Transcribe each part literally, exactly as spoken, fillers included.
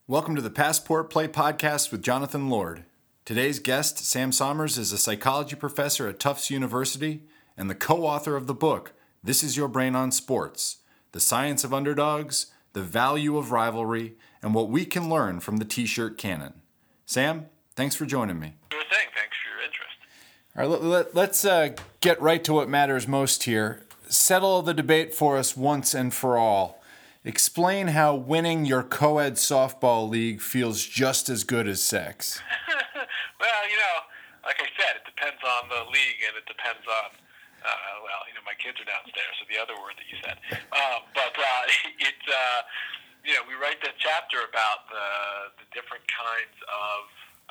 Welcome to the Passport Play Podcast with Jonathan Lord. Today's guest, Sam Sommers, is a psychology professor at Tufts University and the co-author of the book, This Is Your Brain on Sports, The Science of Underdogs, The Value of Rivalry, and What We Can Learn from the T-Shirt Canon. Sam, thanks for joining me. Sure thing. Thanks for your interest. All right, let, let, let's uh, get right to what matters most here. Settle the debate for us once and for all. Explain how winning your co-ed softball league feels just as good as sex. Well, you know, like I said, it depends on the league, and it depends on, uh, well, you know, my kids are downstairs, so the other word that you said. Um, but uh, it, uh, you know, we write that chapter about the, the different kinds of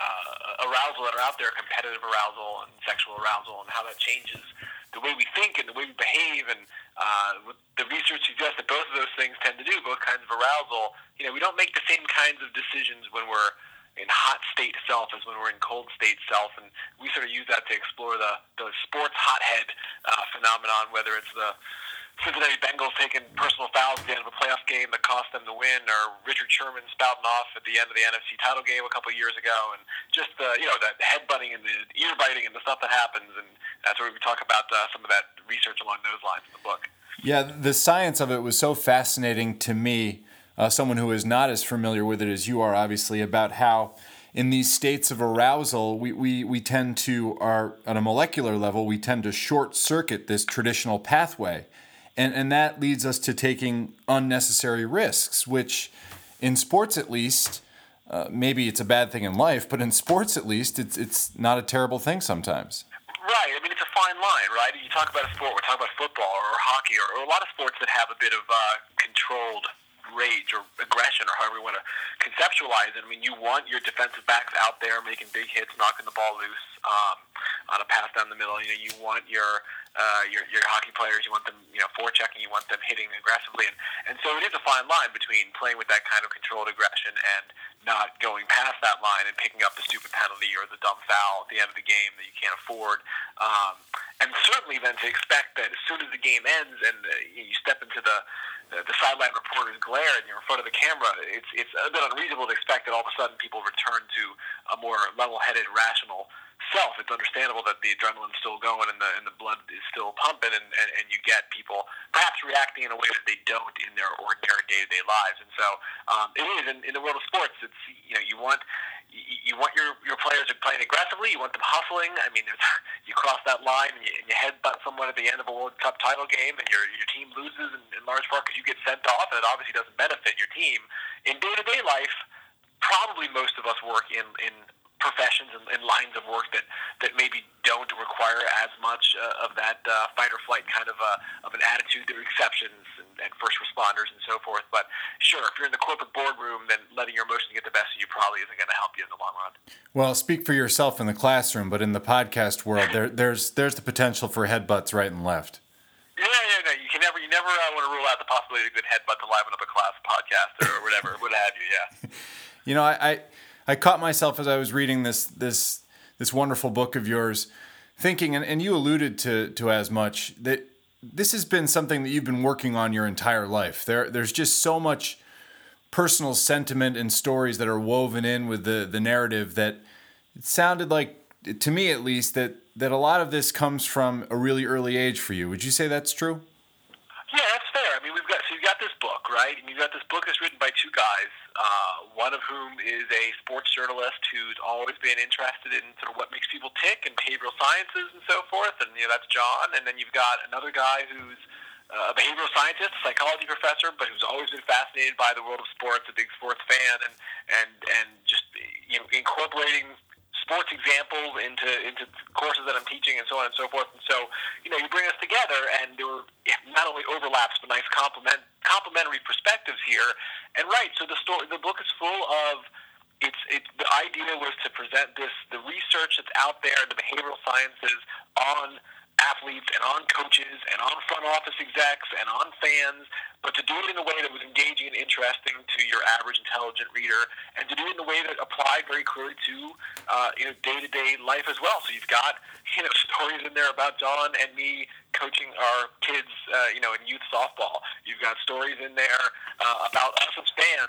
uh, arousal that are out there, competitive arousal and sexual arousal, and how that changes the way we think and the way we behave. And uh, the research suggests that both of those things tend to do, both kinds of arousal. You know, we don't make the same kinds of decisions when we're in hot state self as when we're in cold state self. And we sort of use that to explore the, the sports hothead uh, phenomenon, whether it's the Cincinnati Bengals taking personal fouls at the end of a playoff game that cost them the win, or Richard Sherman spouting off at the end of the N F C title game a couple of years ago, and just the, you know, the head-butting and the ear-biting and the stuff that happens. And that's where we talk about uh, some of that research along those lines in the book. Yeah, the science of it was so fascinating to me, uh, someone who is not as familiar with it as you are, obviously, about how in these states of arousal, we, we, we tend to, our, on a molecular level, we tend to short-circuit this traditional pathway. And and that leads us to taking unnecessary risks, which in sports at least, uh, maybe it's a bad thing in life, but in sports at least, it's it's not a terrible thing sometimes. Right. I mean, it's a fine line, right? You talk about a sport, we're talking about football or hockey or, or a lot of sports that have a bit of uh, controlled rage or aggression, or however you want to conceptualize it. I mean, you want your defensive backs out there making big hits, knocking the ball loose um, on a pass down the middle. You know, you want your uh, your your hockey players, you want them, you know, forechecking, you want them hitting aggressively, and and so it is a fine line between playing with that kind of controlled aggression and not going past that line and picking up the stupid penalty or the dumb foul at the end of the game that you can't afford. Um, and certainly then to expect that as soon as the game ends and uh, you step into the the, the sideline reporter's glare and you're in front of the camera, it's it's a bit unreasonable to expect that all of a sudden people return to a more level-headed, rational self. It's understandable that the adrenaline's still going and the and the blood is still pumping, and, and, and you get people perhaps reacting in a way that they don't in their ordinary day-to-day lives. And so um, it is in, in the world of sports. It's, you know, you want you, you want your, your players to playing aggressively. You want them hustling. I mean, there's, you cross that line and you, and you headbutt someone at the end of a World Cup title game, and your your team loses in, in large part because you get sent off, and it obviously doesn't benefit your team. In day-to-day life, probably most of us work in in professions and, and lines of work that, that maybe don't require as much uh, of that uh, fight or flight kind of a, of an attitude. There are exceptions and, and first responders and so forth. But sure, if you're in the corporate boardroom, then letting your emotions get the best of you probably isn't going to help you in the long run. Well, speak for yourself in the classroom, but in the podcast world, there, there's there's the potential for headbutts right and left. Yeah, yeah, no, you can never, you never uh, want to rule out the possibility of a good headbutt to liven up a class podcast or whatever, what have you. Yeah. You know, I. I I caught myself as I was reading this this this wonderful book of yours, thinking, and, and you alluded to to as much, that this has been something that you've been working on your entire life. There there's just so much personal sentiment and stories that are woven in with the, the narrative that it sounded like, to me at least, that, that a lot of this comes from a really early age for you. Would you say that's true? Yeah, that's fair. I mean, we've got so you've got this book, right? And you've got this book that's written by two guys, uh, one of whom is a sports journalist who's always been interested in sort of what makes people tick and behavioral sciences and so forth, and you know that's John. And then you've got another guy who's uh, a behavioral scientist, a psychology professor, but who's always been fascinated by the world of sports, a big sports fan, and and and just you know incorporating sports examples into into courses that I'm teaching and so on and so forth. And so, you know, you bring us together, and there were not only overlaps but nice complement complementary perspectives here. And right, so the story, the book is full of. It's it. The idea was to present this the research that's out there, the behavioral sciences on athletes and on coaches and on front office execs and on fans, but to do it in a way that was engaging and interesting to your average intelligent reader, and to do it in a way that applied very clearly to uh, you know day-to-day life as well. So you've got you know stories in there about John and me coaching our kids, uh, you know, in youth softball. You've got stories in there uh, about us as fans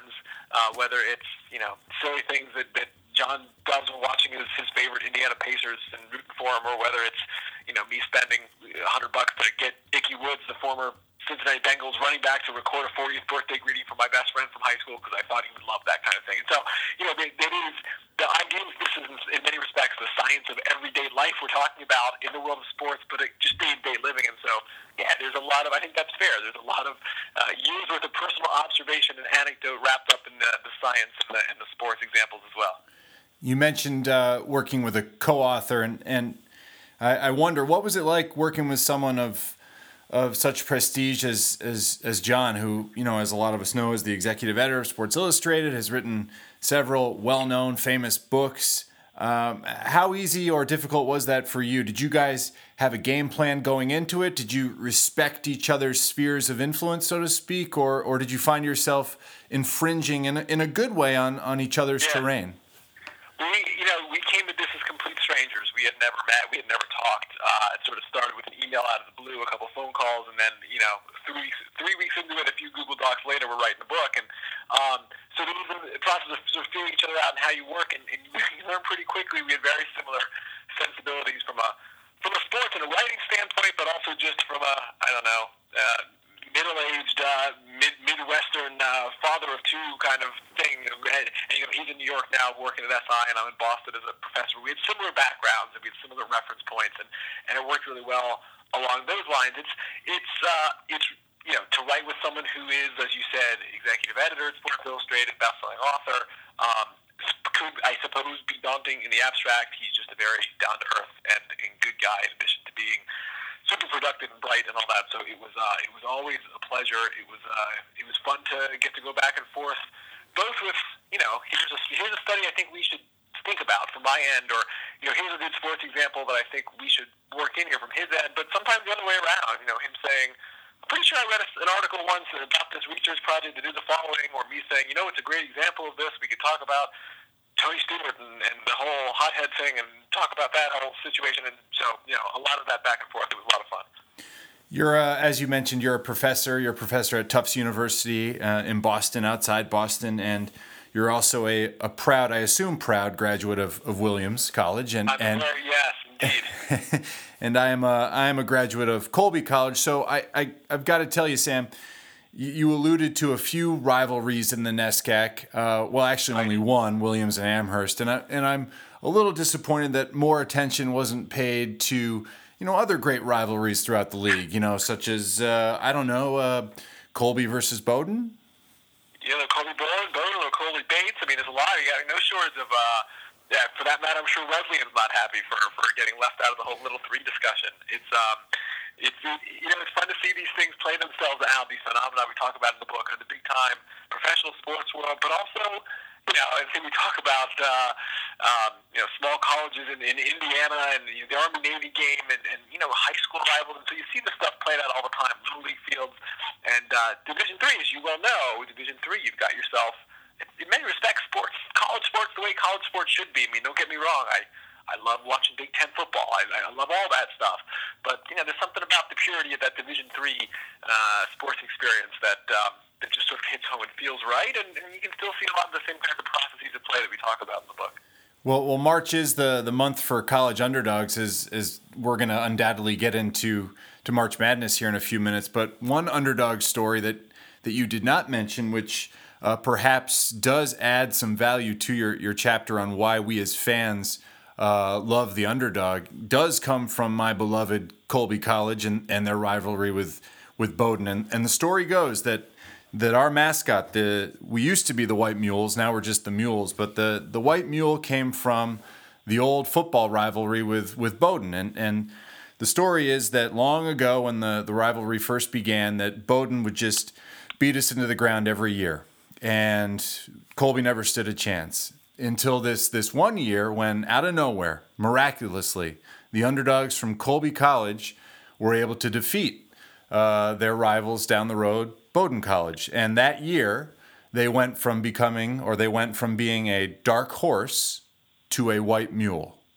uh, whether it's, you know, silly things that, that John does when watching his, his favorite Indiana Pacers and rooting for him, or whether it's, you know, me spending a hundred bucks to get Ickey Woods, the former Cincinnati Bengals running back, to record a fortieth birthday greeting for my best friend from high school because I thought he would love that kind of thing. And so, you know, it, it is, the idea is this is in many respects the science of everyday life we're talking about in the world of sports, but it, just day-to-day living. And so, yeah, there's a lot of, I think that's fair. There's a lot of uh, years worth of personal observation and anecdote wrapped up in the, the science and the, and the sports examples as well. You mentioned uh, working with a co-author, and, and I, I wonder, what was it like working with someone of of such prestige as, as as John, who, you know, as a lot of us know, is the executive editor of Sports Illustrated, has written several well-known, famous books. Um, how easy or difficult was that for you? Did you guys have a game plan going into it? Did you respect each other's spheres of influence, so to speak, or or did you find yourself infringing in a, in a good way on, on each other's yeah. terrain? We, you know, we came to this as complete strangers. We had never met. We had never talked. Uh, it sort of started with an email out of the blue, a couple phone calls, and then, you know, three weeks, three weeks into it, a few Google Docs later, we're writing the book. And um, so there was a process of sort of feeling each other out and how you work, and, and you learn pretty quickly. We had very similar sensibilities from a from a sports and a writing standpoint, but also just from a, I don't know, uh, middle-aged, uh, mid Midwestern uh, father of two kind of thing. And, and you know, he's in New York now working at S I, and I'm in Boston as a professor. We had similar backgrounds, and we had similar reference points, and, and it worked really well along those lines. It's it's uh, it's you know, to write with someone who is, as you said, executive editor at Sports Illustrated, best-selling author. Um, could, I suppose, be daunting in the abstract. He's just a very down-to-earth and, and good guy, in addition to being super productive and bright and all that. So it was uh, it was always a pleasure. It was uh, it was fun to get to go back and forth, both with, you know, here's a here's a study I think we should think about from my end, or, you know, here's a good sports example that I think we should work in here from his end. But sometimes the other way around, you know, him saying, I'm pretty sure I read a, an article once about this research project that is the following, or me saying, you know, it's a great example of this. We could talk about Tony Stewart and, and the whole hothead thing and talk about that whole situation. And so, you know, a lot of that back and forth. It was a lot of fun. You're, uh, as you mentioned, you're a professor. You're a professor at Tufts University uh, in Boston, outside Boston, and you're also a, a proud, I assume, proud graduate of, of Williams College. And, I'm and aware, yes, indeed. and I am a I am a graduate of Colby College. So I, I I've got to tell you, Sam, you, you alluded to a few rivalries in the NESCAC. Uh, well, actually, only one, Williams and Amherst, and I and I'm a little disappointed that more attention wasn't paid to, you know, other great rivalries throughout the league. You know, such as uh, I don't know, uh, Colby versus Bowdoin. You know, Colby Bowdoin, Bowdoin or Colby Bates. I mean, there's a lot. You got no shortage of. Uh, Yeah, for that matter, I'm sure Wesleyan's not happy for, for getting left out of the whole Little Three discussion. It's um, it's it, you know, it's fun to see these things play themselves out. These phenomena we talk about in the book are the big time professional sports world, but also, you know, I think we talk about uh, um, you know, small colleges in, in Indiana and the Army Navy game and, and you know, high school rivals, and so you see the stuff played out all the time. Little league fields and uh, Division Three, as you well know, Division Three, you've got yourself. In many respects, sports, college sports, the way college sports should be. I mean, don't get me wrong. I, I love watching Big Ten football. I, I love all that stuff. But, you know, there's something about the purity of that Division Three uh, sports experience that um, that just sort of hits home and feels right. And, and you can still see a lot of the same kinds of processes at play that we talk about in the book. Well, well, March is the, the month for college underdogs. Is is we're going to undoubtedly get into to March Madness here in a few minutes. But one underdog story that that you did not mention, which Uh, perhaps does add some value to your, your chapter on why we as fans uh, love the underdog, does come from my beloved Colby College and, and their rivalry with with Bowdoin. And, and the story goes that that our mascot, the we used to be the White Mules, now we're just the Mules, but the, the White Mule came from the old football rivalry with, with Bowdoin. And, and the story is that long ago when the, the rivalry first began, that Bowdoin would just beat us into the ground every year. And Colby never stood a chance until this this one year when, out of nowhere, miraculously, the underdogs from Colby College were able to defeat uh, their rivals down the road, Bowdoin College. And that year, they went from becoming, or they went from being a dark horse to a white mule.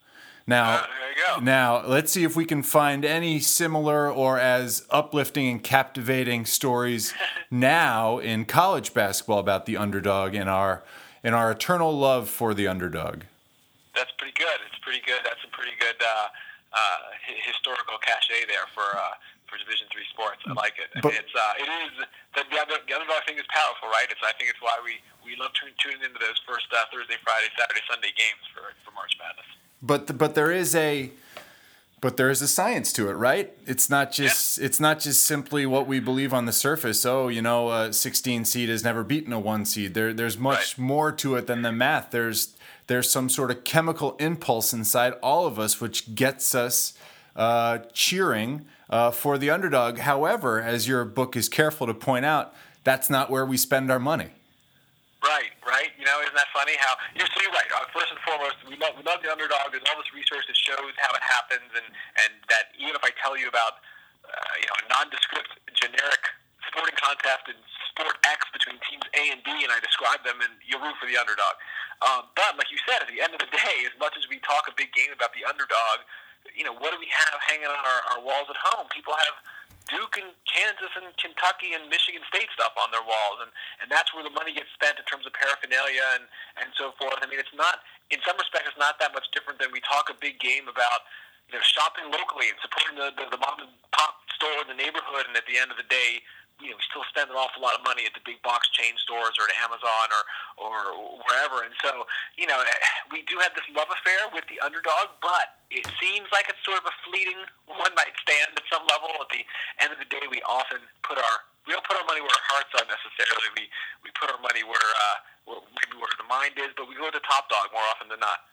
Now, Uh, there you go. now let's see if we can find any similar or as uplifting and captivating stories now in college basketball about the underdog and our and our eternal love for the underdog. That's pretty good. It's pretty good. That's a pretty good uh, uh, historical cachet there for uh, for Division three sports. I like it. I But, mean, it's uh, it is the, the, under, the underdog thing is powerful, right? It's I think it's why we, we love tuning, tuning into those first uh, Thursday, Friday, Saturday, Sunday games for, for March Madness. but but there is a but there is a science to it, right? It's not just yeah. it's not just simply what we believe on the surface. Oh, you know, a sixteen seed has never beaten a one seed. There there's much right. more to it than the math. There's there's some sort of chemical impulse inside all of us which gets us uh, cheering uh, for the underdog. However, as your book is careful to point out, that's not where we spend our money. Right, right. You know, isn't that funny how you're so you're right. Uh, first and foremost, we love we love the underdog. There's all this research that shows how it happens, and, and that even if I tell you about uh, you know a nondescript generic sporting contest in sport X between teams A and B, and I describe them, and you root for the underdog. Um, but like you said, at the end of the day, as much as we talk a big game about the underdog, you know, what do we have hanging on our, our walls at home? People have Duke and Kansas and Kentucky and Michigan State stuff on their walls, and, and that's where the money gets spent in terms of paraphernalia and, and so forth. I mean, it's not, in some respects, it's not that much different than we talk a big game about, you know, shopping locally and supporting the, the, the mom and pop store in the neighborhood, and at the end of the day, you know, we still spend an awful lot of money at the big box chain stores or at Amazon or, or wherever. And so, you know, we do have this love affair with the underdog, but it seems like it's sort of a fleeting one-night stand at some level. At the end of the day, we often put our we don't put our money where our hearts are necessarily. We we put our money where, uh, where maybe where the mind is, but we go to the top dog more often than not.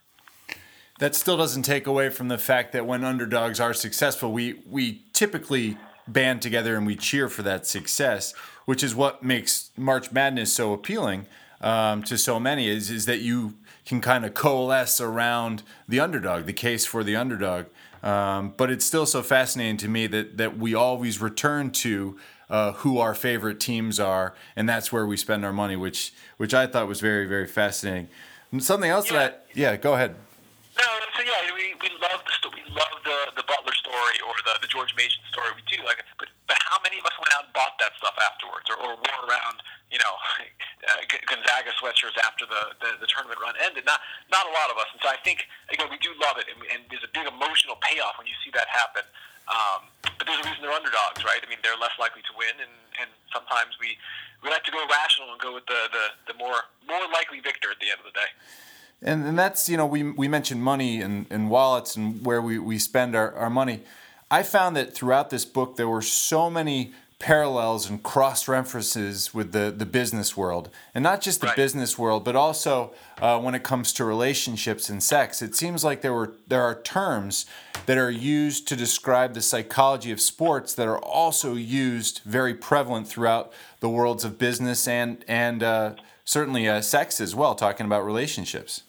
That still doesn't take away from the fact that when underdogs are successful, we we typically band together and we cheer for that success, which is what makes March Madness so appealing um, to so many, is, is that you can kind of coalesce around the underdog, the case for the underdog. Um, but it's still so fascinating to me that, that we always return to uh, who our favorite teams are, and that's where we spend our money, which which I thought was very, very fascinating. And something else yeah. that I, yeah, go ahead. No, so yeah, we, we love the we love the, the Butler story or the, the George Mason story. We do like it, but but how many of us went out and bought that stuff afterwards, or, or wore around, you know, uh, Gonzaga sweatshirts after the, the, the tournament run ended? Not not a lot of us, and so I think again we do love it, and, and there's a big emotional payoff when you see that happen. Um, but there's a reason they're underdogs, right? I mean, they're less likely to win, and, and sometimes we, we like to go rational and go with the, the, the more more likely victor at the end of the day. And and that's, you know, we we mentioned money and, and wallets and where we, we spend our, our money. I found that throughout this book there were so many parallels and cross-references with the, the business world. And not just the right. business world, but also uh, when it comes to relationships and sex. It seems like there were there are terms that are used to describe the psychology of sports that are also used very prevalent throughout the worlds of business and, and uh, certainly uh, sex as well, talking about relationships.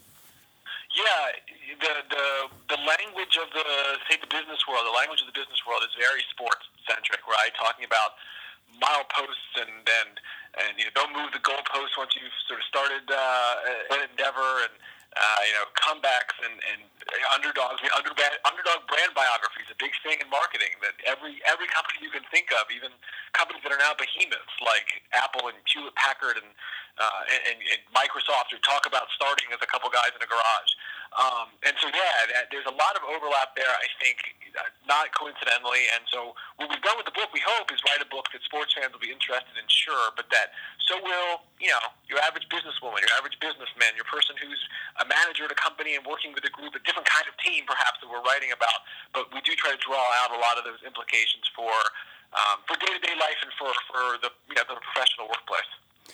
Yeah, the, the the language of the say the business world, the language of the business world is very sports centric, right? Talking about mileposts and and and you know, don't move the goalposts once you've sort of started uh, an endeavor, and uh, you know, comebacks and and underdogs. I mean, underdog underdog brand biography is a big thing in marketing. That every every company you can think of, even companies that are now behemoths like Apple and Hewlett Packard and uh, and, and Microsoft, who talk about starting as a couple guys in a garage. Um, and so, yeah, there's a lot of overlap there, I think, uh, not coincidentally. And so what we've done with the book, we hope, is write a book that sports fans will be interested in, sure, but that so will, you know, your average businesswoman, your average businessman, your person who's a manager at a company and working with a group, a different kind of team, perhaps, that we're writing about. But we do try to draw out a lot of those implications for um, for day-to-day life and for, for the, you know, the professional workplace.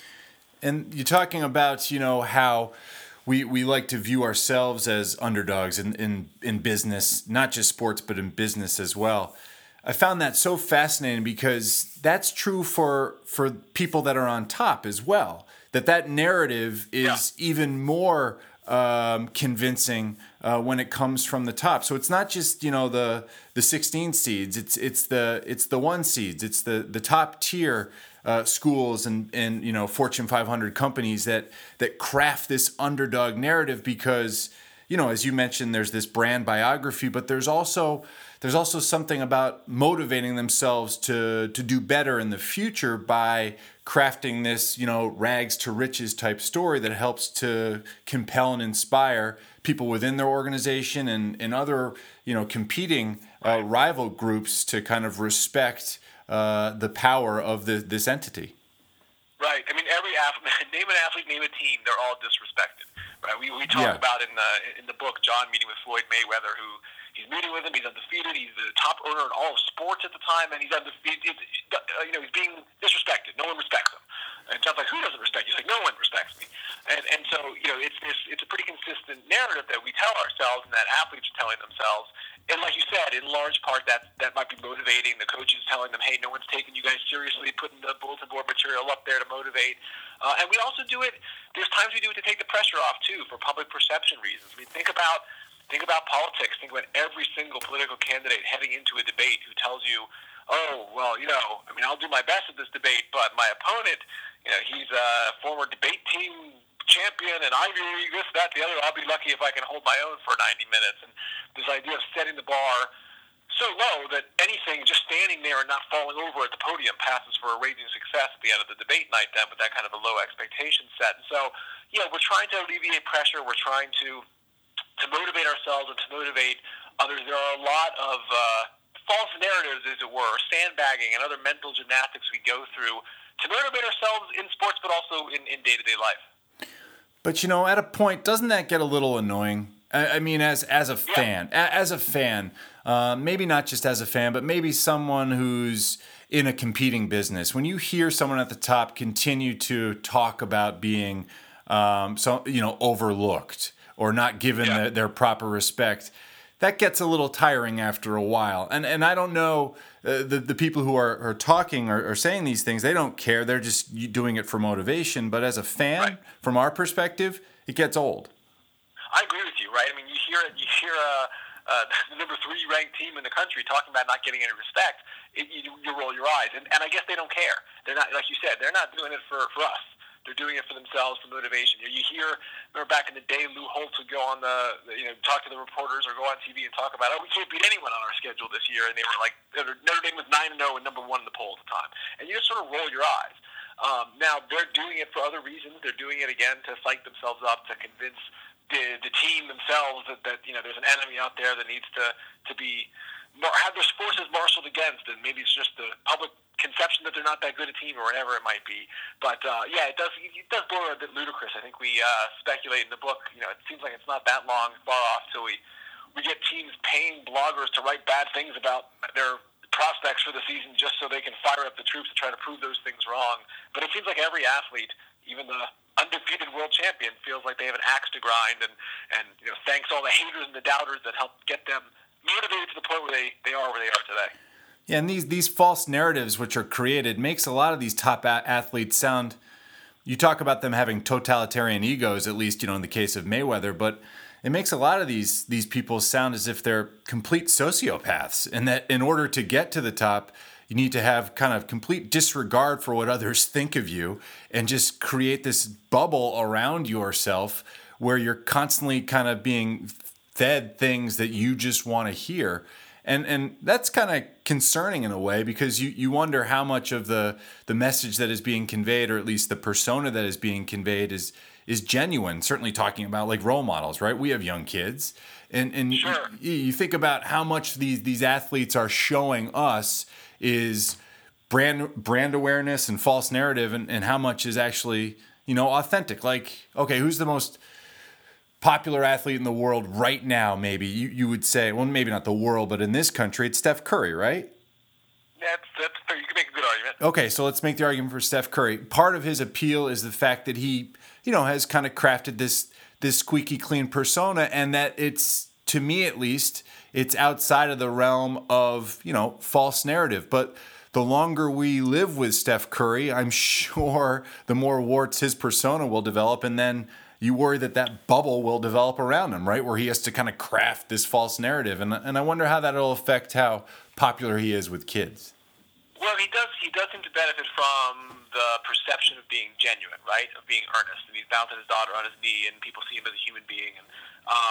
And you're talking about, you know, how we we like to view ourselves as underdogs in, in, in business, not just sports, but in business as well. I found that so fascinating because that's true for for people that are on top as well, that that narrative is yeah. even more um, convincing uh, when it comes from the top. So it's not just, you know, the the sixteen seeds, it's it's the it's the one seeds, it's the the top tier Uh, schools and, and you know Fortune five hundred companies that that craft this underdog narrative because you know, as you mentioned, there's this brand biography, but there's also there's also something about motivating themselves to to do better in the future by crafting this, you know, rags to riches type story that helps to compel and inspire people within their organization and, and other, you know, competing uh, rival groups to kind of respect uh, the power of the, this entity. Right. I mean, every athlete, name an athlete, name a team, they're all disrespected. Right. We we talk Yeah. about in the in the book John meeting with Floyd Mayweather, who he's meeting with him. He's undefeated. He's the top earner in all of sports at the time, and he's undefeated. Uh, you know, he's being disrespected. No one respects him. And John's like, who doesn't respect you? He's like, no one respects me. And and so you know, it's this it's a pretty consistent narrative that we tell ourselves, and that athletes are telling themselves. And like you said, in large part, that that might be motivating. The coaches telling them, hey, no one's taking you guys seriously, putting the bulletin board material up there to motivate. Uh, and we also do it, there's times we do it to take the pressure off, too, for public perception reasons. I mean, think about think about politics. Think about every single political candidate heading into a debate who tells you, oh, well, you know, I mean, I'll do my best at this debate, but my opponent, you know, he's a former debate team champion and Ivy League, this, that, the other. I'll be lucky if I can hold my own for ninety minutes. And this idea of setting the bar so low that anything just standing there and not falling over at the podium passes for a raging success at the end of the debate night then with that kind of a low expectation set. And so, yeah, we're trying to alleviate pressure. We're trying to to motivate ourselves and to motivate others. There are a lot of uh, false narratives, as it were, sandbagging and other mental gymnastics we go through to motivate ourselves in sports but also in, in day-to-day life. But, you know, at a point, doesn't that get a little annoying? I, I mean, as as a fan, yeah. a, as a fan, uh, maybe not just as a fan, but maybe someone who's in a competing business. When you hear someone at the top continue to talk about being, um, so you know, overlooked or not given yeah. the, their proper respect, that gets a little tiring after a while. And and I don't know, uh, the, the people who are, are talking or, or saying these things, they don't care. They're just doing it for motivation. But as a fan, right. from our perspective, it gets old. I agree with you, right? I mean, you hear you hear uh, uh, the number three ranked team in the country talking about not getting any respect. It, you, you roll your eyes. And, and I guess they don't care. They're not, like you said, they're not doing it for, for us. They're doing it for themselves, for motivation. You hear, remember back in the day, Lou Holtz would go on the, you know, talk to the reporters or go on T V and talk about, oh, we can't beat anyone on our schedule this year. And they were like, Notre Dame was nine and oh and number one in the poll at the time. And you just sort of roll your eyes. Um, now, they're doing it for other reasons. They're doing it, again, to psych themselves up, to convince the, the team themselves that, that, you know, there's an enemy out there that needs to, to be, have their forces marshaled against. And maybe it's just the public conception that they're not that good a team or whatever it might be. But uh, yeah, it does it does border a bit ludicrous. I think we uh, speculate in the book, you know, it seems like it's not that long far off till we, we get teams paying bloggers to write bad things about their prospects for the season just so they can fire up the troops to try to prove those things wrong. But it seems like every athlete, even the undefeated world champion, feels like they have an axe to grind, and, and you know, thanks all the haters and the doubters that helped get them motivated to the point where they, they are where they are today. Yeah, and these these false narratives which are created makes a lot of these top a- athletes sound, you talk about them having totalitarian egos, at least, you know, in the case of Mayweather, but it makes a lot of these these people sound as if they're complete sociopaths, and that in order to get to the top, you need to have kind of complete disregard for what others think of you and just create this bubble around yourself where you're constantly kind of being fed things that you just want to hear. And and that's kind of concerning in a way, because you, you wonder how much of the, the message that is being conveyed, or at least the persona that is being conveyed, is is genuine. Certainly talking about like role models, right? We have young kids. And and sure. you, you think about how much these these athletes are showing us is brand brand awareness and false narrative, and, and how much is actually, you know, authentic. Like, okay, who's the most popular athlete in the world right now? Maybe you, you would say, well, maybe not the world, but in this country, it's Steph Curry, right? That's, that's fair. You can make a good argument. Okay, so let's make the argument for Steph Curry. Part of his appeal is the fact that he, you know, has kind of crafted this this squeaky clean persona, and that it's, to me at least, it's outside of the realm of, you know, false narrative. But the longer we live with Steph Curry, I'm sure the more warts his persona will develop, and then you worry that that bubble will develop around him, right? Where he has to kind of craft this false narrative. And and I wonder how that'll affect how popular he is with kids. Well, he does he does seem to benefit from the perception of being genuine, right? Of being earnest. And he's bouncing his daughter on his knee, and people see him as a human being. And um,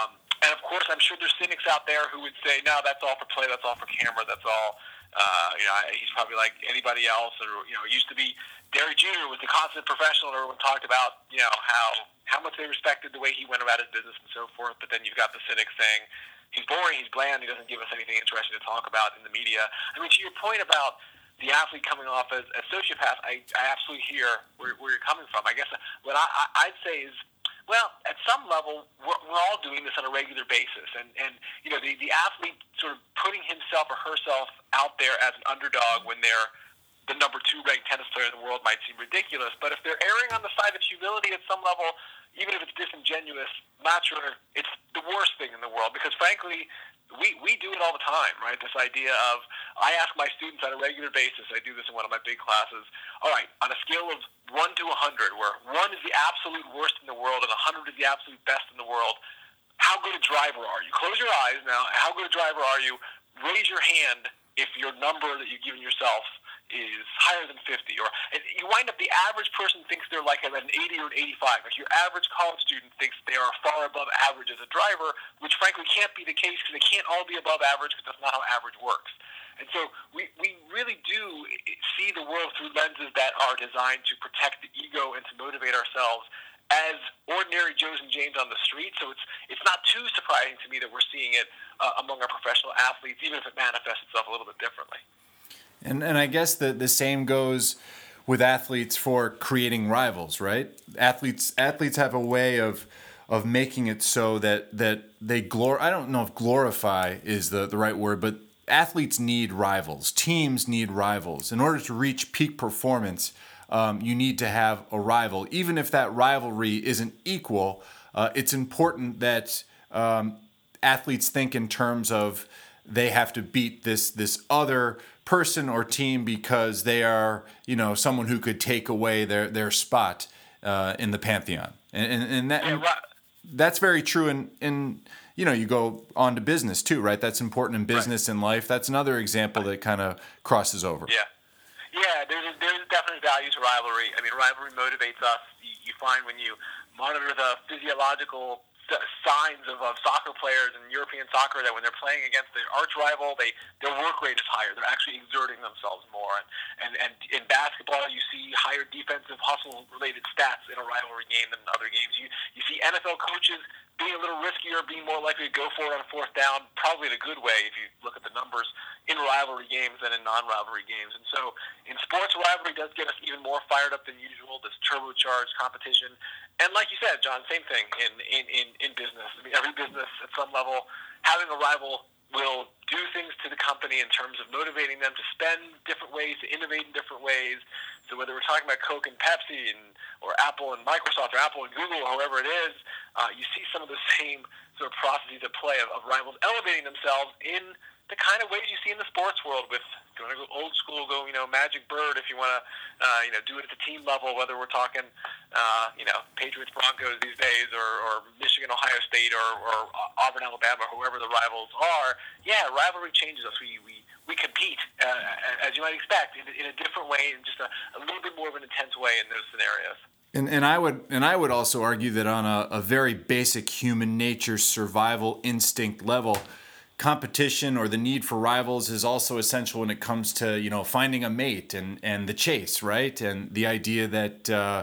and of course, I'm sure there's cynics out there who would say, no, that's all for play, that's all for camera, that's all, uh, you know, he's probably like anybody else. Or, you know, it used to be Derek Junior was the constant professional, and everyone talked about, you know, how, how much they respected the way he went about his business and so forth. But then you've got the cynics saying, he's boring, he's bland, he doesn't give us anything interesting to talk about in the media. I mean, to your point about the athlete coming off as a sociopath, I, I absolutely hear where, where you're coming from. I guess what I, I, I'd say is, well, at some level, we're, we're all doing this on a regular basis. And, and you know, the, the athlete sort of putting himself or herself out there as an underdog when they're the number two ranked tennis player in the world might seem ridiculous. But if they're erring on the side of humility at some level, even if it's disingenuous, not sure it's the worst thing in the world. Because frankly, we, we do it all the time, right? This idea of, I ask my students on a regular basis, I do this in one of my big classes, all right, on a scale of one to one hundred, where one is the absolute worst in the world and one hundred is the absolute best in the world, how good a driver are you? Close your eyes now. How good a driver are you? Raise your hand if your number that you've given yourself is higher than fifty, or and you wind up the average person thinks they're like at an eighty or an eighty-five. Like your average college student thinks they are far above average as a driver, which frankly can't be the case because they can't all be above average because that's not how average works. And so we, we really do see the world through lenses that are designed to protect the ego and to motivate ourselves as ordinary Joes and Janes on the street. So it's it's not too surprising to me that we're seeing it uh, among our professional athletes, even if it manifests itself a little bit differently. And and I guess the, the same goes with athletes for creating rivals, right? Athletes athletes have a way of of making it so that that they glor I don't know if glorify is the, the right word, but athletes need rivals. Teams need rivals. In order to reach peak performance, um, you need to have a rival. Even if that rivalry isn't equal, uh, it's important that um, athletes think in terms of they have to beat this this other person or team because they are, you know, someone who could take away their their spot uh, in the pantheon, and and, and that yeah, right. that's very true. In in you know, you go on to business too, right? That's important in business and life. That's another example that kind of crosses over. Yeah, yeah. There's a, there's a definite value to rivalry. I mean, rivalry motivates us. You, you find when you monitor the physiological signs of, of soccer players in European soccer that when they're playing against their arch rival, they their work rate is higher. They're actually exerting themselves more. And, and, and in basketball, you see higher defensive hustle-related stats in a rivalry game than in other games. You you see N F L coaches being a little riskier, being more likely to go for it on fourth down, probably in a good way if you look at the numbers in rivalry games than in non-rivalry games. And so in sports, rivalry does get us even more fired up than usual, this turbocharged competition. And like you said, John, same thing in, in, in, in business. I mean, every business at some level, having a rival will do things to the company in terms of motivating them to spend different ways, to innovate in different ways. So whether we're talking about Coke and Pepsi and or Apple and Microsoft or Apple and Google or whoever it is, uh, you see some of the same sort of processes at play of, of rivals elevating themselves in the kind of ways you see in the sports world with, if you want to go old school, go, you know, Magic Bird, if you want to, uh, you know, do it at the team level, whether we're talking, uh, you know, Patriots, Broncos these days, or, or Michigan, Ohio State, or, or Auburn, Alabama, whoever the rivals are. Yeah, rivalry changes us. We, we, we compete, uh, as you might expect, in, in a different way, in just a, a little bit more of an intense way in those scenarios. And, and I would and I would also argue that on a, a very basic human nature survival instinct level, competition or the need for rivals is also essential when it comes to, you know, finding a mate and, and the chase, right? And the idea that uh,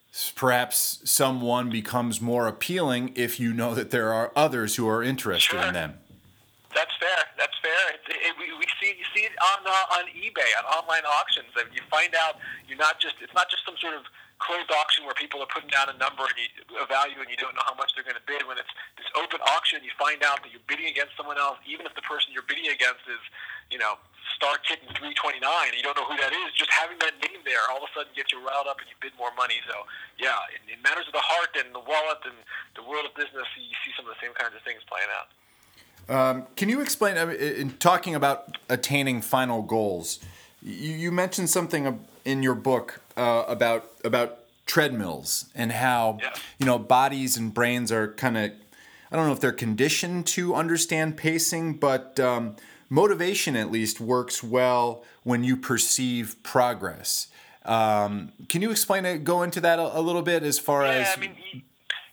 perhaps someone becomes more appealing if you know that there are others who are interested Sure. in them. That's fair. That's fair. It, it, we, we see you see it on uh, on eBay, on online auctions. That you find out you're not just it's not just some sort of closed auction where people are putting down a number and you, a value and you don't know how much they're going to bid. When it's this open auction, you find out that you're bidding against someone else, even if the person you're bidding against is, you know, Star Kitten three twenty-nine, and you don't know who that is. Just having that name there all of a sudden gets you riled up and you bid more money. So, yeah, in, in matters of the heart and the wallet and the world of business, you see some of the same kinds of things playing out. Um, can you explain, in talking about attaining final goals, you, you mentioned something in your book uh, about about treadmills and how, yeah. you know, bodies and brains are kind of, I don't know if they're conditioned to understand pacing, but um, motivation at least works well when you perceive progress. Um, can you explain it, go into that a, a little bit as far yeah, as... I mean,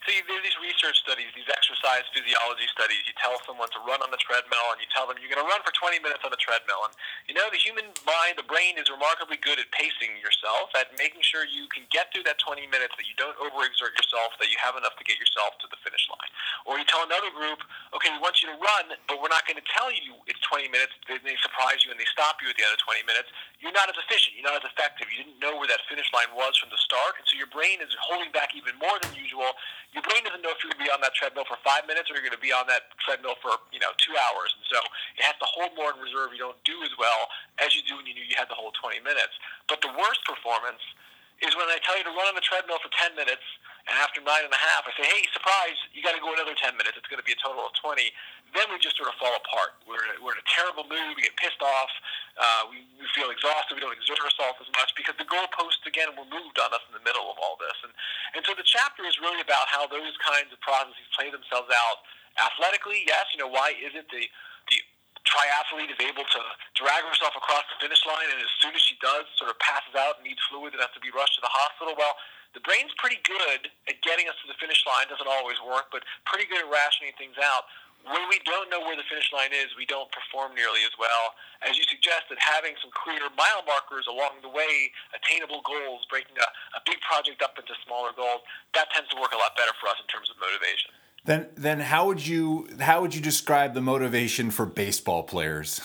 So you do these research studies, these exercise physiology studies. You tell someone to run on the treadmill, and you tell them you're going to run for twenty minutes on the treadmill. And you know, the human mind, the brain, is remarkably good at pacing yourself, at making sure you can get through that twenty minutes, that you don't overexert yourself, that you have enough to get yourself to the finish line. Or you tell another group, okay, we want you to run, but we're not going to tell you it's twenty minutes. They, they surprise you and they stop you at the end of twenty minutes. You're not as efficient. You're not as effective. You didn't know where that finish line was from the start, and so your brain is holding back even more than usual. Your brain doesn't know if you're going to be on that treadmill for five minutes or you're going to be on that treadmill for, you know, two hours. And so it has to hold more in reserve. You don't do as well as you do when you knew you had the whole twenty minutes. But the worst performance is when I tell you to run on the treadmill for ten minutes, and after nine and a half, I say, hey, surprise, you got to go another ten minutes. It's going to be a total of twenty. Then we just sort of fall apart. We're, we're in a terrible mood. We get pissed off. Uh, we, we feel exhausted. We don't exert ourselves as much because the goalposts, again, were moved on us in the middle of all this. And, and so the chapter is really about how those kinds of processes play themselves out athletically. Yes, you know, why is it the, the triathlete is able to drag herself across the finish line, and as soon as she does, sort of passes out and needs fluid and has to be rushed to the hospital? Well, the brain's pretty good at getting us to the finish line. Doesn't always work, but pretty good at rationing things out. When we don't know where the finish line is, we don't perform nearly as well. As you suggested, having some clear mile markers along the way, attainable goals, breaking a, a big project up into smaller goals, that tends to work a lot better for us in terms of motivation. Then, then how would you how would you describe the motivation for baseball players?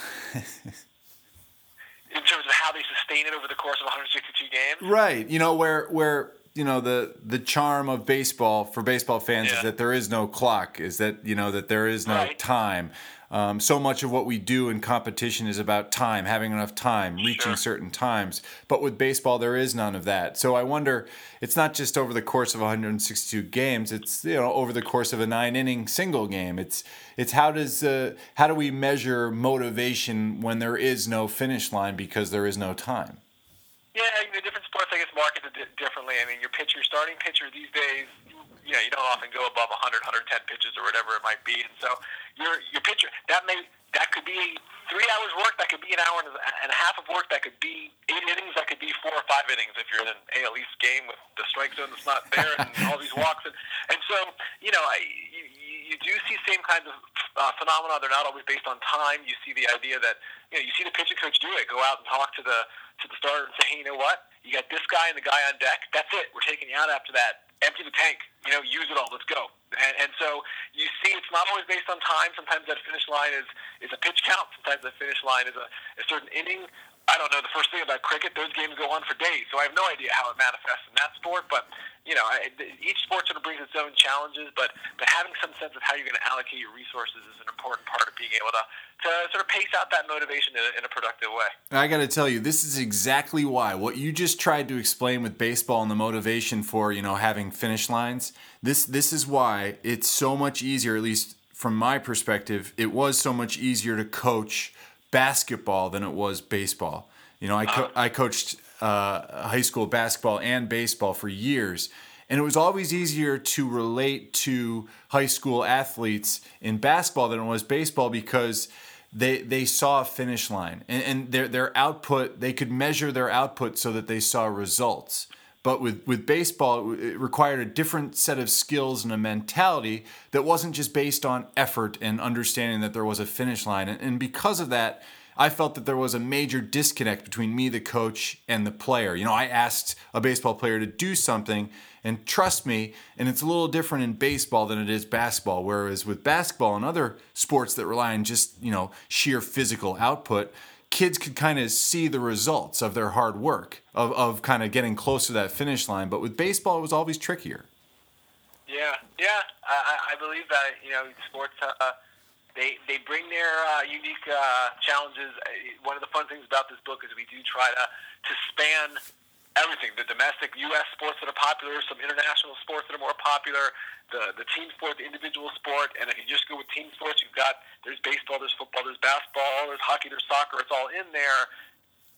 In terms of how they sustain it over the course of one hundred sixty-two games? Right. You know, where where you know the the charm of baseball for baseball fans yeah. is that there is no clock, is that you know that there is no right. time. Um, so much of what we do in competition is about time, having enough time, reaching sure. certain times. But with baseball, there is none of that. So I wonder, it's not just over the course of one hundred sixty-two games. It's you know over the course of a nine-inning single game. It's it's how does uh, how do we measure motivation when there is no finish line because there is no time? Yeah, you know, different sports, I guess, market it differently. I mean, your pitcher, starting pitcher these days, you know, you don't often go above one hundred, one hundred ten pitches or whatever it might be, and so your your pitcher that may that could be three hours work, that could be an hour and a half of work, that could be eight innings, that could be four or five innings if you're in an A L East game with the strike zone that's not there and all these walks, and and so you know, I, you, you do see same kinds of uh, phenomena. They're not always based on time. You see the idea that you know you see the pitching coach do it, go out and talk to the to the starter and say, hey, you know what? You got this guy and the guy on deck. That's it. We're taking you out after that. Empty the tank. You know, use it all. Let's go. And, and so you see it's not always based on time. Sometimes that finish line is, is a pitch count. Sometimes the finish line is a, a certain inning. I don't know the first thing about cricket. Those games go on for days, so I have no idea how it manifests in that sport. But you know, I, each sport sort of brings its own challenges. But but having some sense of how you're going to allocate your resources is an important part of being able to to sort of pace out that motivation in a, in a productive way. I got to tell you, this is exactly why what you just tried to explain with baseball and the motivation for you know having finish lines. This this is why it's so much easier, at least from my perspective. It was so much easier to coach basketball than it was baseball. You know, I co- I coached uh, high school basketball and baseball for years, and it was always easier to relate to high school athletes in basketball than it was baseball because they they saw a finish line and, and their their output, they could measure their output so that they saw results. But with, with baseball, it required a different set of skills and a mentality that wasn't just based on effort and understanding that there was a finish line. And, and because of that, I felt that there was a major disconnect between me, the coach, and the player. You know, I asked a baseball player to do something, and trust me, and it's a little different in baseball than it is basketball, whereas with basketball and other sports that rely on just, you know, sheer physical output, kids could kind of see the results of their hard work, of, of kind of getting close to that finish line. But with baseball, it was always trickier. Yeah, yeah, I, I believe that, you know, sports, uh, they they bring their uh, unique uh, challenges. One of the fun things about this book is we do try to, to span everything, the domestic U S sports that are popular, some international sports that are more popular, the the team sport, the individual sport, and if you just go with team sports, you've got, there's baseball, there's football, there's basketball, there's hockey, there's soccer, it's all in there.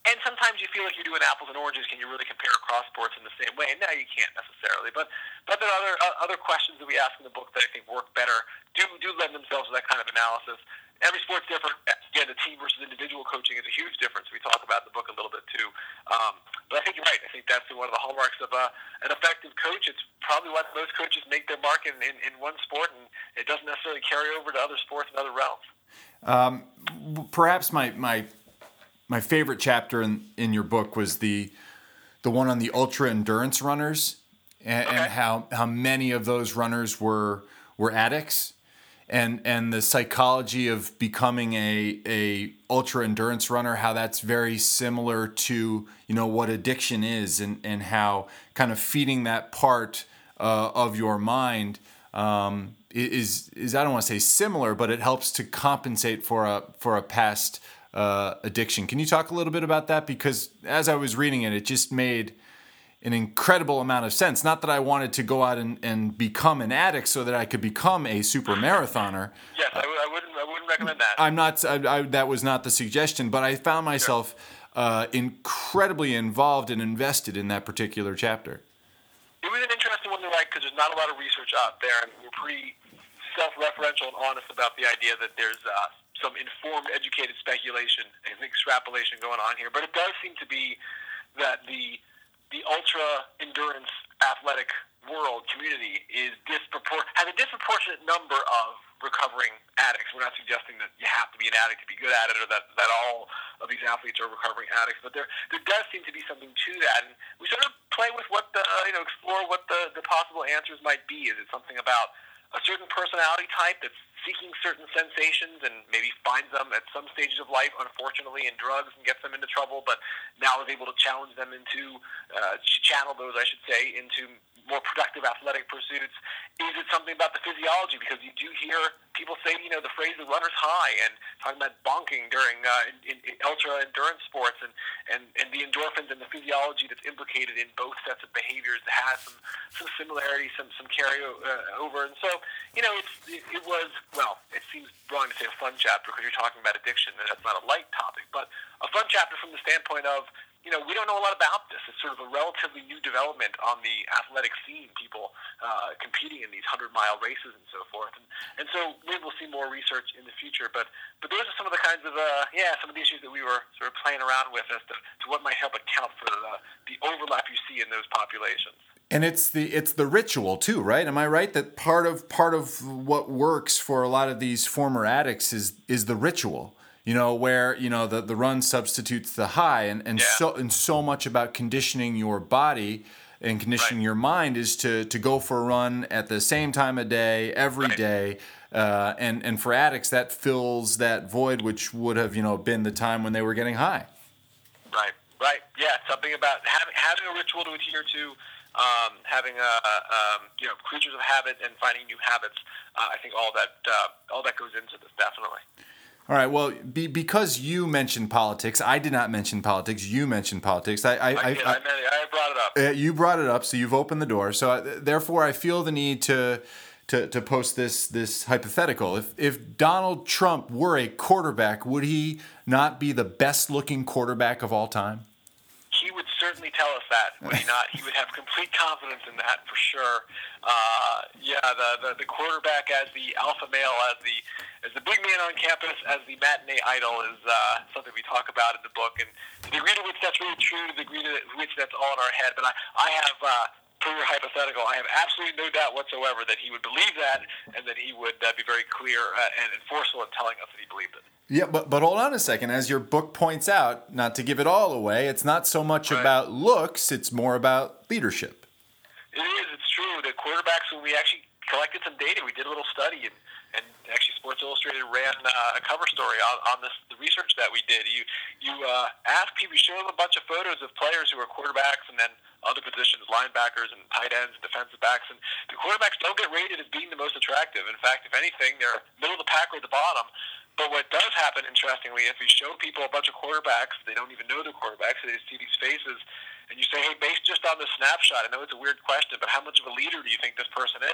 And sometimes you feel like you're doing apples and oranges. Can you really compare across sports in the same way? No, you can't necessarily. But but there are other uh, other questions that we ask in the book that I think work better, do do lend themselves to that kind of analysis. Every sport's different. Again, the team versus individual coaching is a huge difference. We talk about in the book a little bit too. Um, but I think you're right. I think that's one of the hallmarks of uh, an effective coach. It's probably what most coaches make their mark in, in, in one sport, and it doesn't necessarily carry over to other sports and other realms. Um, perhaps my my my favorite chapter in, in your book was the the one on the ultra endurance runners, and, okay. and how how many of those runners were were addicts, and and the psychology of becoming a a ultra endurance runner, how that's very similar to, you know, what addiction is, and and how kind of feeding that part uh, of your mind um, is is I don't want to say similar, but it helps to compensate for a for a past uh, addiction. Can you talk a little bit about that? Because as I was reading it, it just made an incredible amount of sense. Not that I wanted to go out and, and become an addict so that I could become a super marathoner. Yes, I, w- I wouldn't. I wouldn't recommend that. I'm not. I, I, that was not the suggestion. But I found myself uh, incredibly involved and invested in that particular chapter. It was an interesting one to write because there's not a lot of research out there, and we're pretty self-referential and honest about the idea that there's uh, some informed, educated speculation and extrapolation going on here. But it does seem to be that the the ultra endurance athletic world community is dispropor- has a disproportionate number of recovering addicts. We're not suggesting that you have to be an addict to be good at it, or that, that all of these athletes are recovering addicts, but there there does seem to be something to that, and we sort of play with what the, you know, explore what the, the possible answers might be. Is it something about a certain personality type that's seeking certain sensations and maybe finds them at some stages of life, unfortunately, in drugs and gets them into trouble, but now is able to challenge them into, uh, channel those, I should say, into more productive athletic pursuits? Is it something about the physiology? Because you do hear people say, you know, the phrase "the runner's high" and talking about bonking during uh, in, in ultra endurance sports, and, and, and the endorphins and the physiology that's implicated in both sets of behaviors that has some some similarity, some some carry uh, over. And so, you know, it's it, it was, well, it seems wrong to say a fun chapter because you're talking about addiction, and that's not a light topic, but a fun chapter from the standpoint of, you know, we don't know a lot about this. It's sort of a relatively new development on the athletic scene, people uh, competing in these hundred-mile races and so forth. And, and so maybe we'll see more research in the future. But but those are some of the kinds of, uh, yeah, some of the issues that we were sort of playing around with as to, to what might help account for the, the overlap you see in those populations. And it's the it's the ritual too, right? Am I right that part of part of what works for a lot of these former addicts is is the ritual? You know, where, you know, the, the run substitutes the high, and, and yeah. so and so much about conditioning your body and conditioning right. your mind is to, to go for a run at the same time of day, every right. day. Uh, and, and for addicts, that fills that void, which would have, you know, been the time when they were getting high. Right, right. Yeah, something about having, having a ritual to adhere to, um, having a, um, you know, creatures of habit and finding new habits. Uh, I think all that uh, all that goes into this, definitely. All right. Well, be, because you mentioned politics, I did not mention politics. You mentioned politics. I, I, I, I, I, I, I brought it up. Uh, you brought it up, so you've opened the door. So, uh, therefore, I feel the need to, to, to post this this hypothetical. If if Donald Trump were a quarterback, would he not be the best-looking quarterback of all time? He would certainly tell us that, would he not? He would have complete confidence in that, for sure. Uh, yeah, the, the the quarterback as the alpha male, as the as the big man on campus, as the matinee idol is uh, something we talk about in the book. And to the degree to which that's really true, to the degree to which that's all in our head. But I, I have, uh, per your hypothetical, I have absolutely no doubt whatsoever that he would believe that, and that he would uh, be very clear uh, and enforceable in telling us that he believed it. Yeah, but but hold on a second. As your book points out, not to give it all away, it's not so much right. about looks; it's more about leadership. It is. It's true. The quarterbacks, when we actually collected some data, we did a little study, and, and actually Sports Illustrated ran uh, a cover story on, on this the research that we did. You you uh, ask people, you show them a bunch of photos of players who are quarterbacks, and then other positions, linebackers and tight ends, defensive backs, and the quarterbacks don't get rated as being the most attractive. In fact, if anything, they're middle of the pack or at the bottom. But what does happen, interestingly, if you show people a bunch of quarterbacks, they don't even know they're quarterbacks, they just see these faces, and you say, hey, based just on this snapshot, I know it's a weird question, but how much of a leader do you think this person is?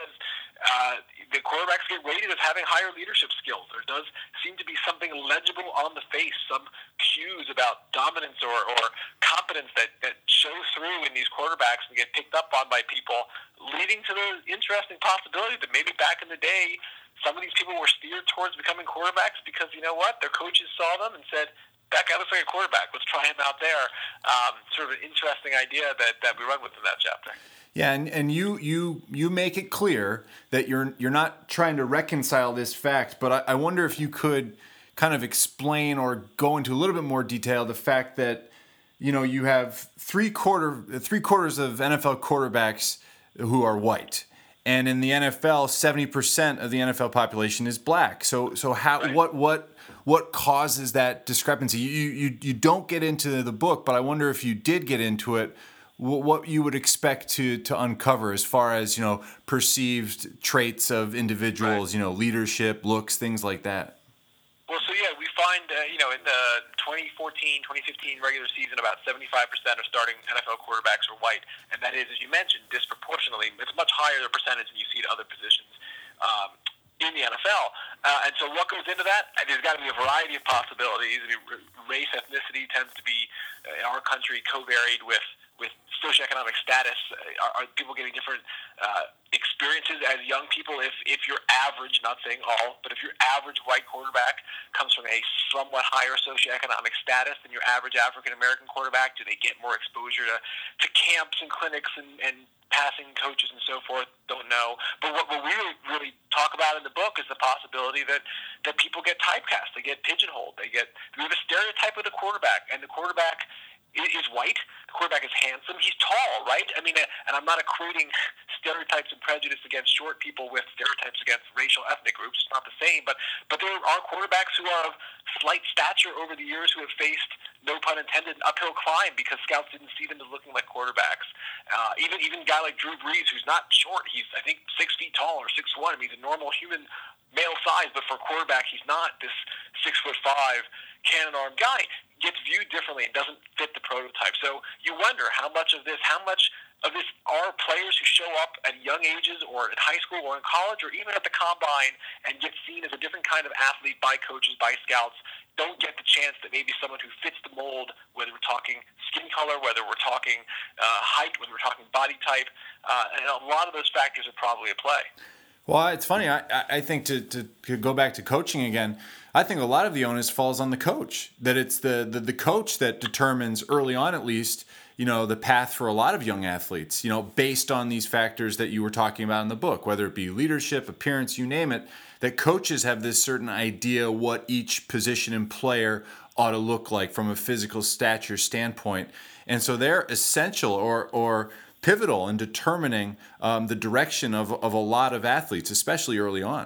uh, the quarterbacks get rated as having higher leadership skills. There does seem to be something legible on the face, some cues about dominance or, or competence that, that show through in these quarterbacks and get picked up on by people, leading to the interesting possibility that maybe back in the day, some of these people were steered towards becoming quarterbacks because, you know what, their coaches saw them and said, that guy looks like a quarterback. Let's try him out there. Um, sort of an interesting idea that, that we run with in that chapter. Yeah, and, and you you you make it clear that you're you're not trying to reconcile this fact, but I, I wonder if you could kind of explain or go into a little bit more detail the fact that, you know, you have three quarter three quarters of N F L quarterbacks who are white. And in the N F L, seventy percent of the N F L population is black. So so how right. what what what causes that discrepancy? You you you don't get into the book, but I wonder if you did get into it, what you would expect to to uncover as far as, you know, perceived traits of individuals, right. you know, leadership, looks, things like that. Well, so yeah, we find, uh, you know, in the twenty fourteen twenty fifteen regular season, about seventy-five percent of starting N F L quarterbacks are white. And that is, as you mentioned, disproportionately. It's a much higher percentage than you see at other positions um, in the N F L. Uh, and so what goes into that? There's got to be a variety of possibilities. I mean, race, ethnicity tends to be, uh, in our country, co-varied with with socioeconomic status. Are, are people getting different uh, experiences as young people? If if your average, not saying all, but if your average white quarterback comes from a somewhat higher socioeconomic status than your average African-American quarterback, do they get more exposure to, to camps and clinics and, and passing coaches and so forth? Don't know. But what, what we really, really talk about in the book is the possibility that, that people get typecast. They get pigeonholed. They get, we have a stereotype of the quarterback, and the quarterback is white. The quarterback is handsome. He's tall, right? I mean, and I'm not equating stereotypes and prejudice against short people with stereotypes against racial ethnic groups. It's not the same. But but there are quarterbacks who are of slight stature over the years who have faced, no pun intended, an uphill climb because scouts didn't see them as looking like quarterbacks. Uh, even even a guy like Drew Brees, who's not short. He's, I think, six feet tall or six one. I mean, he's a normal human male size, but for a quarterback, he's not this six foot five cannon arm guy. Gets viewed differently and doesn't fit the prototype. So you wonder how much of this, how much of this are players who show up at young ages or in high school or in college or even at the combine and get seen as a different kind of athlete by coaches, by scouts, don't get the chance that maybe someone who fits the mold, whether we're talking skin color, whether we're talking uh, height, whether we're talking body type, uh, and a lot of those factors are probably at play. Well, it's funny. I, I think to, to, to go back to coaching again, I think a lot of the onus falls on the coach. That it's the, the the coach that determines early on, at least, you know, the path for a lot of young athletes. You know, based on these factors that you were talking about in the book, whether it be leadership, appearance, you name it. That coaches have this certain idea what each position and player ought to look like from a physical stature standpoint, and so they're essential or or. pivotal in determining um, the direction of, of a lot of athletes, especially early on.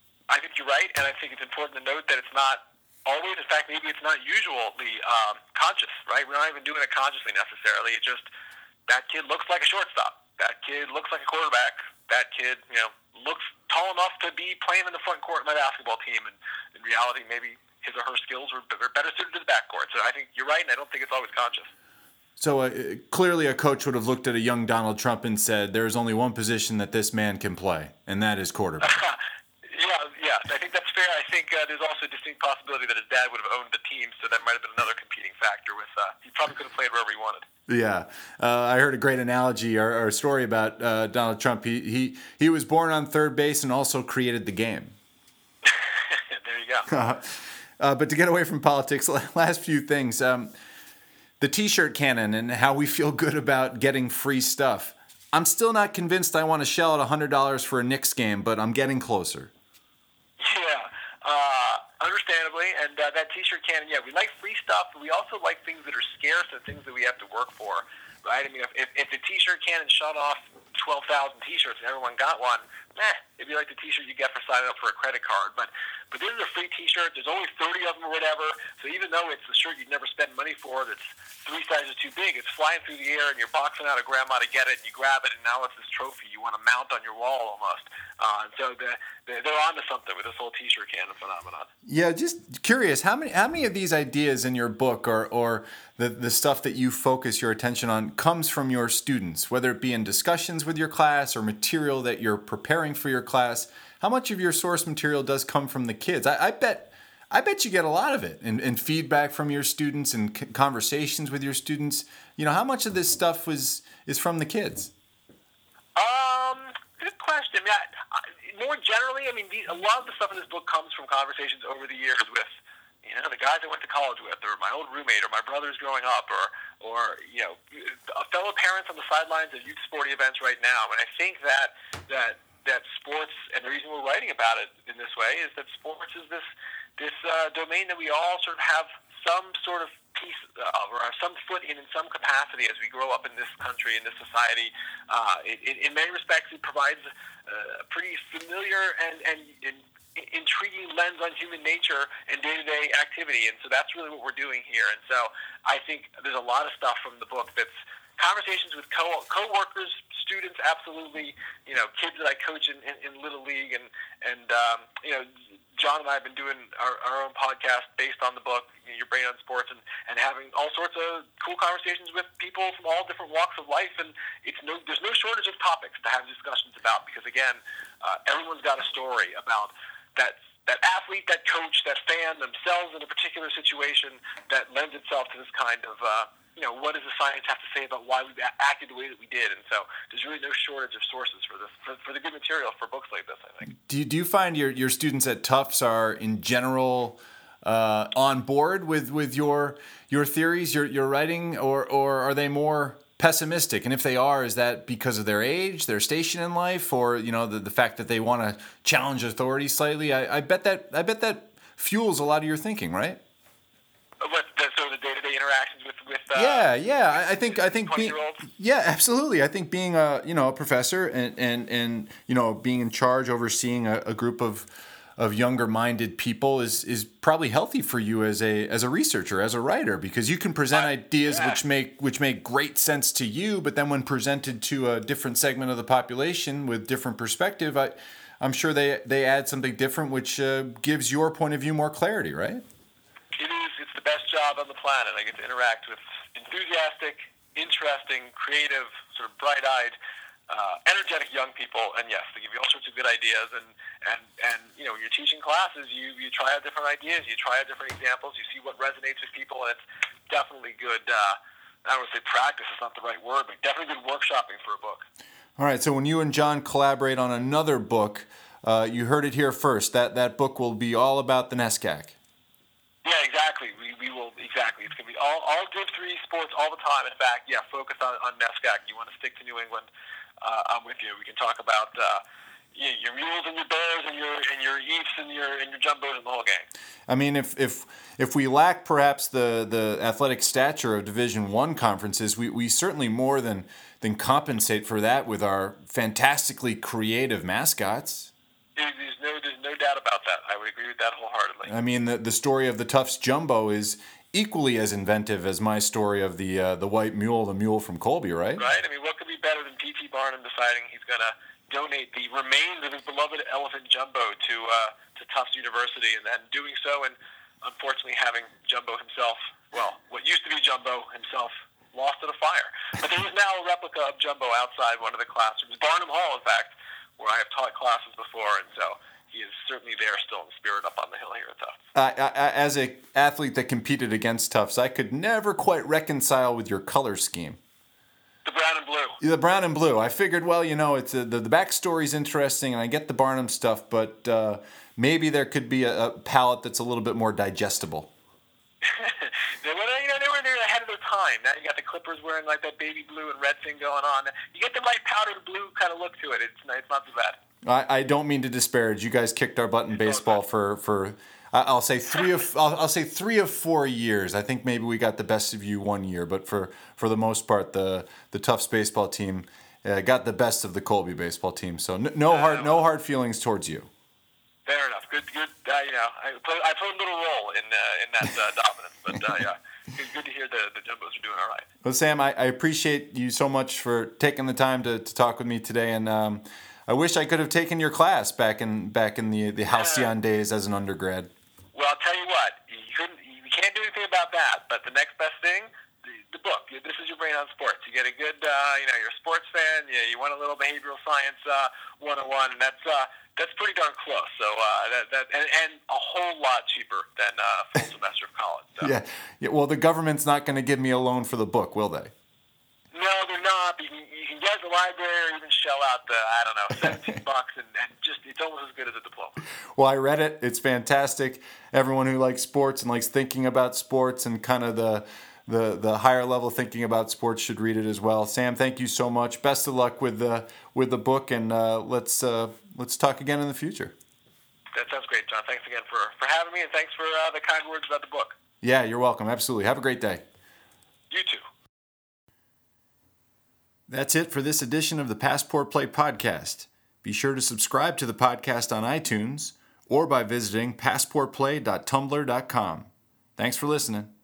I think you're right, and I think it's important to note that it's not always, in fact, maybe it's not usually um, conscious, right? We're not even doing it consciously necessarily. It's just that kid looks like a shortstop. That kid looks like a quarterback. That kid, you know, looks tall enough to be playing in the front court of my basketball team, and in reality, maybe his or her skills are better suited to the backcourt. So I think you're right, and I don't think it's always conscious. So uh, clearly a coach would have looked at a young Donald Trump and said, there is only one position that this man can play, and that is quarterback. yeah, yeah, I think that's fair. I think uh, there's also a distinct possibility that his dad would have owned the team, so that might have been another competing factor with uh, he probably could have played wherever he wanted. Yeah. Uh, I heard a great analogy or, or story about uh, Donald Trump. He, he, he was born on third base and also created the game. There you go. uh, but to get away from politics, last few things. Um, The T-shirt cannon and how we feel good about getting free stuff. I'm still not convinced I want to shell out one hundred dollars for a Knicks game, but I'm getting closer. Yeah, uh, understandably. And uh, that T-shirt cannon, yeah, we like free stuff, but we also like things that are scarce and things that we have to work for, right? I mean, if, if, if the T-shirt cannon shot off twelve thousand T-shirts and everyone got one, eh, it'd be like the T-shirt you get for signing up for a credit card. But but this is a free T-shirt. There's only thirty of them or whatever. So even though it's a shirt you'd never spend money for, that's three sizes too big, it's flying through the air and you're boxing out of grandma to get it, and you grab it, and now it's this trophy you want to mount on your wall almost. Uh, and so the, the, they're onto something with this whole T-shirt cannon phenomenon. Yeah, just curious, how many how many of these ideas in your book or or the, the stuff that you focus your attention on comes from your students, whether it be in discussions with your class or material that you're preparing for your class? How much of your source material does come from the kids? I, I bet I bet you get a lot of it, and, and feedback from your students and c- conversations with your students. You know, how much of this stuff was is from the kids? Um, good question. Yeah, more generally, I mean, the, a lot of the stuff in this book comes from conversations over the years with, you know, the guys I went to college with, or my old roommate, or my brothers growing up, or, or you know, fellow parents on the sidelines of youth sporting events right now. And I think that that that sports, and the reason we're writing about it in this way, is that sports is this this uh, domain that we all sort of have some sort of piece of, or have some foot in in some capacity as we grow up in this country, in this society. Uh, it, in many respects, it provides a pretty familiar and, and, and intriguing lens on human nature and day-to-day activity, and so that's really what we're doing here. And so I think there's a lot of stuff from the book that's conversations with co co-workers, students, absolutely, you know, kids that I coach in, in, in Little League, and, and um, you know, John and I have been doing our, our own podcast based on the book, you know, Your Brain on Sports, and, and having all sorts of cool conversations with people from all different walks of life. And it's no, there's no shortage of topics to have discussions about, because, again, uh, everyone's got a story about that that athlete, that coach, that fan themselves in a particular situation that lends itself to this kind of, uh, you know, what does the science have to say about why we acted the way that we did? And so there's really no shortage of sources for this, for, for the good material for books like this, I think. Do you, do you find your, your students at Tufts are in general uh, on board with, with your your theories, your your writing, or or are they more pessimistic? And if they are, is that because of their age, their station in life, or you know the, the fact that they want to challenge authority slightly? I, I bet that I bet that fuels a lot of your thinking, right? What, the, so the day-to-day interactions with with uh, yeah, yeah. I, I think I think being, twenty-year-olds? yeah, absolutely. I think being a you know a professor and and, and you know being in charge, overseeing a, a group of of younger-minded people is is probably healthy for you as a as a researcher, as a writer, because you can present Uh, ideas yeah. which make which make great sense to you, but then when presented to a different segment of the population with different perspective, I I'm sure they they add something different, which uh, gives your point of view more clarity, right? It is. It's the best job on the planet. I get to interact with enthusiastic, interesting, creative, sort of bright-eyed, uh, energetic young people. And yes, they give you all sorts of good ideas. And, and, and you know, when you're teaching classes, you, you try out different ideas. You try out different examples. You see what resonates with people. And it's definitely good, uh, I don't want to say practice. It's not the right word, but definitely good workshopping for a book. All right, so when you and John collaborate on another book, uh, you heard it here first. That, that book will be all about the NESCAC. Yeah, exactly. We we will exactly. It's gonna be all all Div three sports all the time. In fact, yeah, focus on, on NESCAC. You want to stick to New England? Uh, I'm with you. We can talk about uh, your, your mules and your bears and your and your Eats and your and your jumbos and the whole game. I mean, if if if we lack perhaps the, the athletic stature of Division One conferences, we, we certainly more than than compensate for that with our fantastically creative mascots. There's no there's no doubt about that. I would agree with that wholeheartedly. I mean, the the story of the Tufts Jumbo is equally as inventive as my story of the uh, the white mule, the mule from Colby, right? Right. I mean, what could be better than P T Barnum deciding he's going to donate the remains of his beloved elephant Jumbo to uh, to Tufts University, and then doing so, and unfortunately having Jumbo himself, well, what used to be Jumbo himself, lost in a fire. But there is now a replica of Jumbo outside one of the classrooms, Barnum Hall, in fact, where I have taught classes before, and so he is certainly there still in spirit up on the hill here at Tufts. Uh, I, I, as an athlete that competed against Tufts, I could never quite reconcile with your color scheme. The brown and blue. The brown and blue. I figured, well, you know, it's a, the the backstory's interesting, and I get the Barnum stuff, but uh, maybe there could be a, a palette that's a little bit more digestible. they, were, you know, they were there ahead of their time. Now you got the Clippers wearing like that baby blue and red thing going on. You get the right powdered blue kind of look to it. It's, it's not so bad. I, I don't mean to disparage. You guys kicked our butt in baseball for, for I'll say three of I'll, I'll say three of four years. I think maybe we got the best of you one year, but for, for the most part, the the Tufts baseball team uh, got the best of the Colby baseball team. So no, no hard no hard feelings towards you. Fair enough. Good, good. Uh, you know, I played, I played a little role in uh, in that uh, dominance, but uh, yeah, good, good to hear the the Jumbos are doing all right. Well, Sam, I, I appreciate you so much for taking the time to, to talk with me today, and um, I wish I could have taken your class back in back in the the halcyon days as an undergrad. Well, I'll tell you what, you couldn't, you can't do anything about that. But the next best thing, the, the book. This is your brain on sports. You get a good, uh, you know, you're a sports fan. You, you want a little behavioral science uh, one oh one, and that's uh, that's pretty darn close. So uh, that that and, and a whole lot cheaper than a uh, full semester of college. So. Yeah, yeah. Well, the government's not going to give me a loan for the book, will they? No, they're not. You can, you can get the library or even shell out the, I don't know, seventeen bucks, and, and just, it's almost as good as a diploma. Well, I read it. It's fantastic. Everyone who likes sports and likes thinking about sports and kind of the, the, the higher level thinking about sports should read it as well. Sam, thank you so much. Best of luck with the, with the book, and uh, let's, uh, let's talk again in the future. That sounds great, John. Thanks again for, for having me, and thanks for uh, the kind words about the book. Yeah, you're welcome. Absolutely. Have a great day. You too. That's it for this edition of the Passport Play podcast. Be sure to subscribe to the podcast on iTunes or by visiting passport play dot tumblr dot com. Thanks for listening.